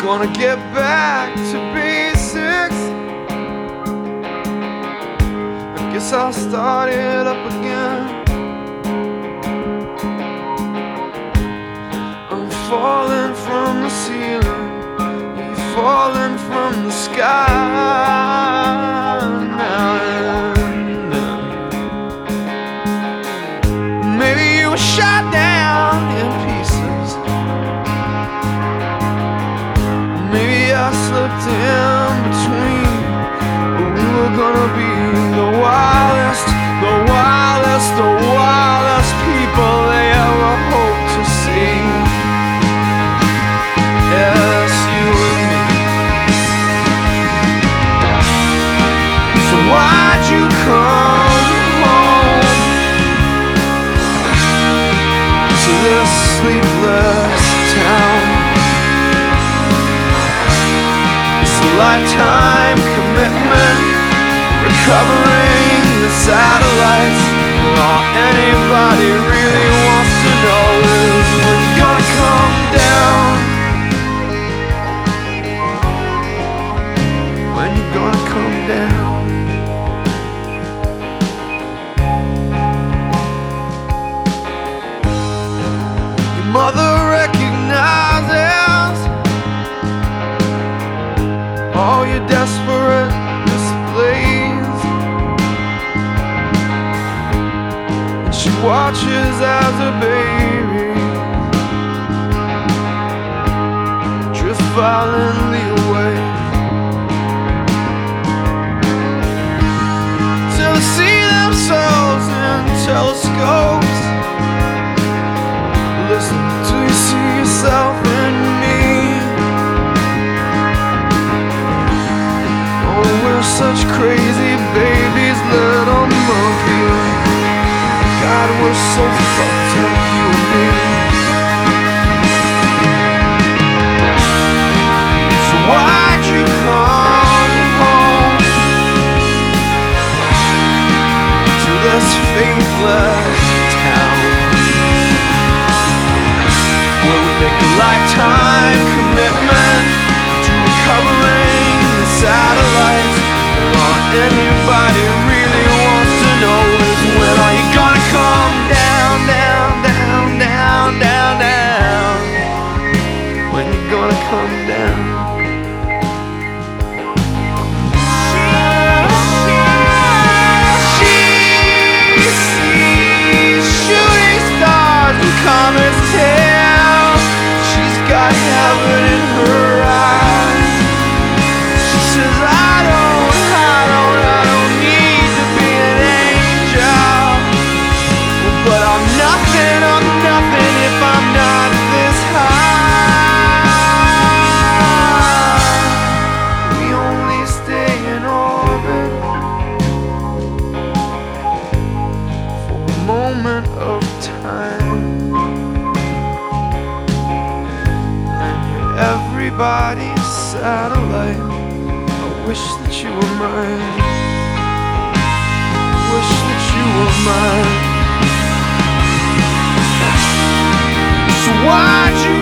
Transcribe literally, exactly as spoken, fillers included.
Gonna get back to basics. I guess I'll start it up again. I'm falling from the ceiling, you're falling from the sky now and then. Maybe you were shot down in pieces. Maybe I slipped in between, but we were gonna be the wildest, the wildest, the wildest people they ever hoped to see. Yes, you and me. So why'd you come home to this sleepless town? Lifetime commitment, recovering the satellites. All anybody really wants to know is when you're gonna come down. When you're gonna come down. Your mother recognizes all your desperate displays, and she watches as a baby drift violently away, till they see themselves in telescopes. Listen till you see yourself in me. We're such crazy babies, little monkey. God, we're so fucked up, you and me. So why'd you come home to this faithless town, where we make a lifetime commitment to recovering the satellites? All anybody really wants to know is when are you gonna come down, down, down, down, down, down? When you gonna come down? She sees shooting stars and comets tail. She's got heaven in her eyes. She says I moment of time, and you're everybody's satellite. I wish that you were mine. Wish that you were mine. So why'd you